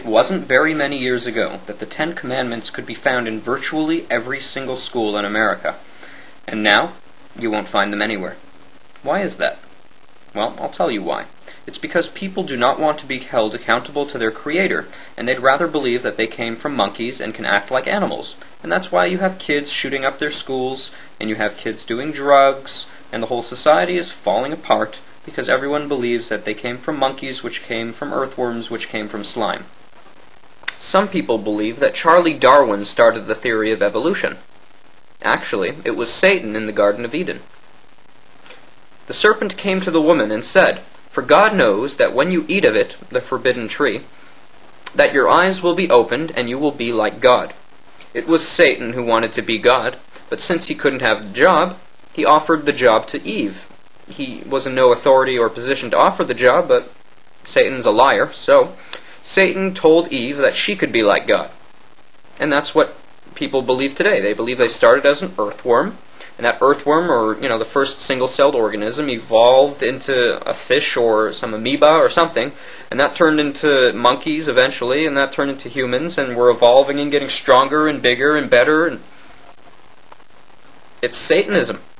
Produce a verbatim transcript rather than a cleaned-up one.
It wasn't very many years ago that the Ten Commandments could be found in virtually every single school in America. And now, you won't find them anywhere. Why is that? Well, I'll tell you why. It's because people do not want to be held accountable to their creator, and they'd rather believe that they came from monkeys and can act like animals. And that's why you have kids shooting up their schools, and you have kids doing drugs, and the whole society is falling apart because everyone believes that they came from monkeys, which came from earthworms, which came from slime. Some people believe that Charles Darwin started the theory of evolution. Actually, it was Satan in the Garden of Eden. The serpent came to the woman and said, "For God knows that when you eat of it, the forbidden tree, that your eyes will be opened, and you will be like God." It was Satan who wanted to be God, but since he couldn't have the job, he offered the job to Eve. He was in no authority or position to offer the job, but Satan's a liar, so Satan told Eve that she could be like God. And that's what people believe today. They believe they started as an earthworm, and that earthworm, or you know, the first single-celled organism, evolved into a fish or some amoeba or something, and that turned into monkeys eventually, and that turned into humans, and we're evolving and getting stronger and bigger and better. And it's Satanism.